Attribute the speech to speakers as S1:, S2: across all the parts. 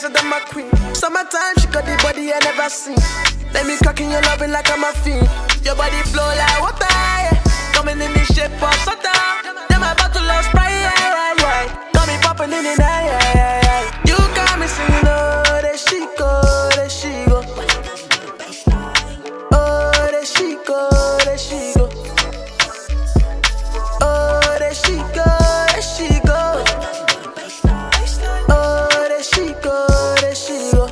S1: Alexa, than my queen. Summertime, she got the body I never seen. Let me cock in your loving like I'm a fiend. Your body flow like water, yeah. Coming in the shape of Sota. Then my bottle of Sprite, yeah, yeah, yeah. Got me popping in the night, yeah, yeah, yeah. You got me singing, oh, there she go, there she go. Oh, there she go, there she go. Oh, there she go, there she go. Oh, there she go, there she go.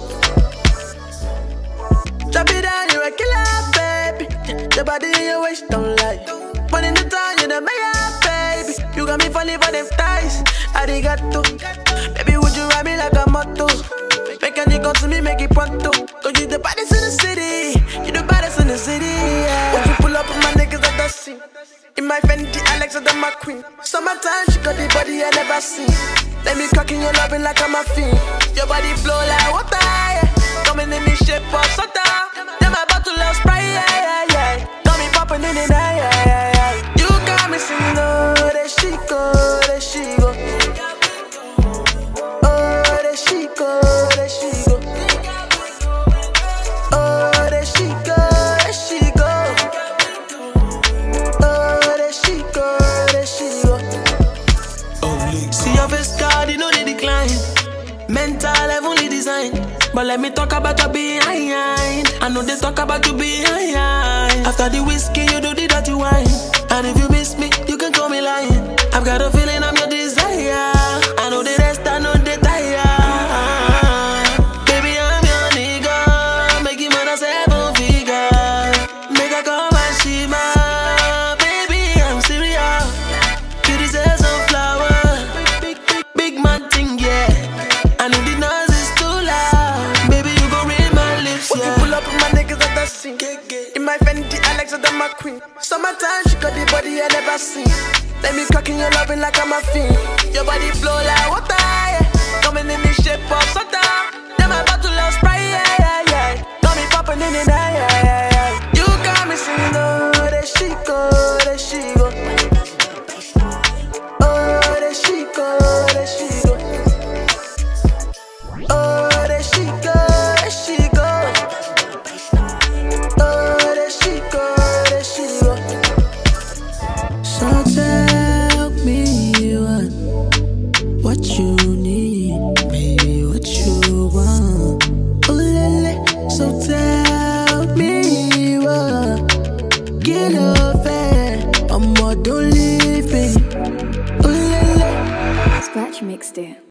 S1: Drop it down, you're a killer, baby. Your body in your waist don't lie. But in the time, you're the mayor, baby. You got me falling for them thighs. Arigato. Baby, would you ride me like a motto? Make a nigga to me, make it pronto. Cause you the baddest in the city. You the baddest in the city, yeah. When you pull up with my niggas at the scene. In my Fendi, Alexa, than my queen. Summertime, she got the body I never seen. Let me cock in your loving like I'm a fiend. Your body flow like water, yeah. Coming in the shape of Sota. Then my bottle of Sprite, yeah, yeah, yeah. Got me popping in the night, yeah, yeah, yeah. You got me singing, oh, there she go, there she go. Oh, there she go, there she go. Oh, there she go, there she go. Oh, there she go, there she go. See your face card, you know they decline. Mental heavenly design. But let me talk about your behind. I know they talk about you behind. After the whiskey, you do the dirty wine. And if you miss me, you can call me lying. I've got a feeling I'm your desire. I know the rest, I know they tire. Baby, I'm your nigga. Make him on a 7 figure. Make her come and she my baby, I'm serious. You deserve some flowers. Big man thing, yeah. I know the noise is too loud. Baby, you gon' read my lips, yeah. When you pull up with my niggas at the scene. In my Fendi, Alexa, than my queen. Summertime, she got the body I never seen. Let me cock in your loving like I'm a fiend. Your body flow like water, yeah. Coming in the shape of Sota. Then my bottle of Sprite, yeah, yeah, yeah. Got me popping in the night, yeah, yeah, yeah. You got me singing, oh, there she go, there she go. Oh, there she go, there she go. Oh, there she go, there she go. Oh, there she go, there she go. So tell me what you need, baby, what you want. Ooh, lele. So tell me what. Get over, I'm more, don't leave me. Ooh, lele.
S2: Scratch mixed it.